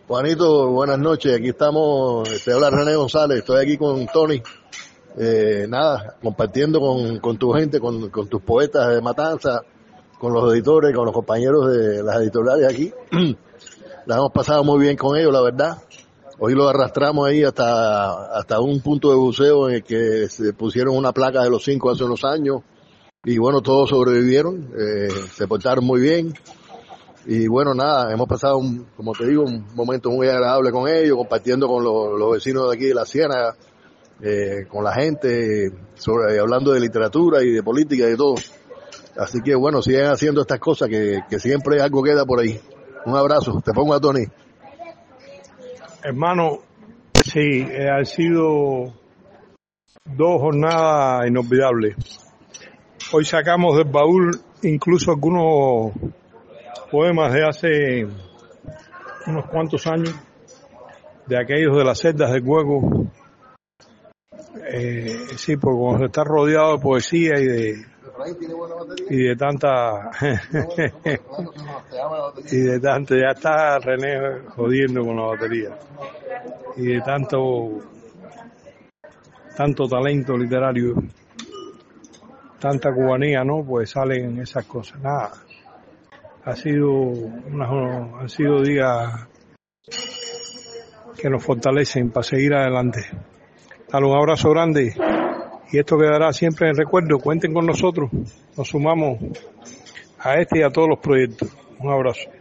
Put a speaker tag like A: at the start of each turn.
A: Juanito, buenas noches. Aquí estamos, te habla René González, estoy aquí con Tony. Compartiendo con tu gente, con tus poetas de Matanza, con los editores, con los compañeros de las editoriales aquí. La hemos pasado muy bien con ellos, la verdad. Hoy lo arrastramos ahí hasta un punto de buceo en el que se pusieron una placa de los 5 hace unos años. Y bueno, todos sobrevivieron, se portaron muy bien. Y bueno, nada, hemos pasado, como te digo, un momento muy agradable con ellos, compartiendo con los vecinos de aquí de la Ciénaga, con la gente, hablando de literatura y de política y de todo. Así que bueno, sigan haciendo estas cosas que siempre algo queda por ahí. Un abrazo, te pongo a Tony.
B: Hermano, sí, han sido 2 jornadas inolvidables. Hoy sacamos del baúl incluso algunos poemas de hace unos cuantos años, de aquellos de las celdas del hueco. Sí, porque cuando se está rodeado de poesía y de tanta ya está René jodiendo con la batería, y de tanto talento literario, tanta cubanía, ¿no? Pues salen esas cosas. Nada, han sido días que nos fortalecen para seguir adelante. Dale un abrazo grande, y esto quedará siempre en el recuerdo. Cuenten con nosotros, nos sumamos a este y a todos los proyectos. Un abrazo.